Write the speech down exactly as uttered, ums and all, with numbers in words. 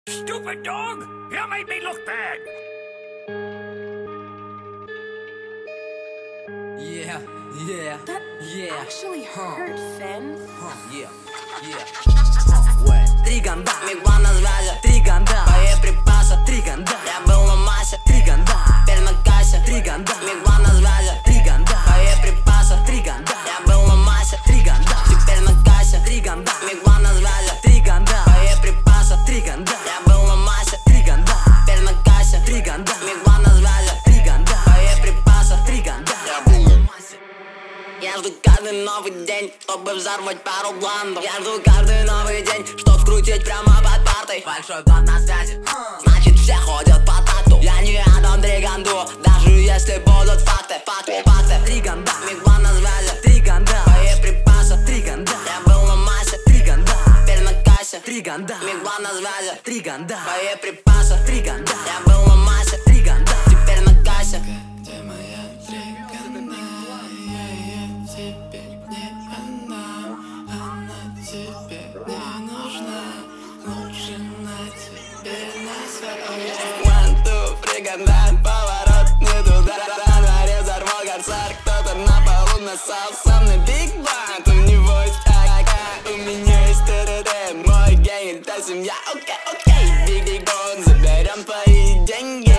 Stupid dog! You made me look bad! Yeah, yeah, That yeah. actually Huh. hurt, Finn. Huh, yeah, yeah. Huh, ouais. Три ганда, мигва на связи. Три ганда, боеприпасы. Три ганда, я был на массе. Три ганда, теперь на кассе. Три ганда, мигва на связи. Три ганда, боеприпасы. Три ганда, я был на массе. Три ганда, теперь на кассе. Три ганда, мигва на связи. Три ганда, боеприпасы. Три ганда, я был на массе. Три ганда, теперь на кассе. Три ганда, мигва на связи. Три ганда, боеприпасы. Три ганда, я был на массе. Я жду каждый новый день, чтобы взорвать пару бландов. Я жду каждый новый день, чтоб скрутить прямо под партой. Большой план на связи, значит все ходят по такту. Я не отдам триганду, даже если будут факты. Факты, факты. Три ганда, мигва на связи. Три ганда, боеприпасы. Три ганда, я был на массе. Три ганда, теперь на кассе. Три ганда, мигва на связи. Три ганда, боеприпасы. Три ганда, я был на массе. Три ганда, теперь на кассе. Где моя тригана? Я ее теперь не отдам. Она тебе не нужна. Лучше на тебе на своем. One, two, тригана, поворот не туда. На резервуар горцар, кто-то на полу насал. Со мной Биг Банд, у него есть АК. У меня есть ТРД, мой гэнг, это семья. Окей, окей, Биг Биг, заберем твои деньги.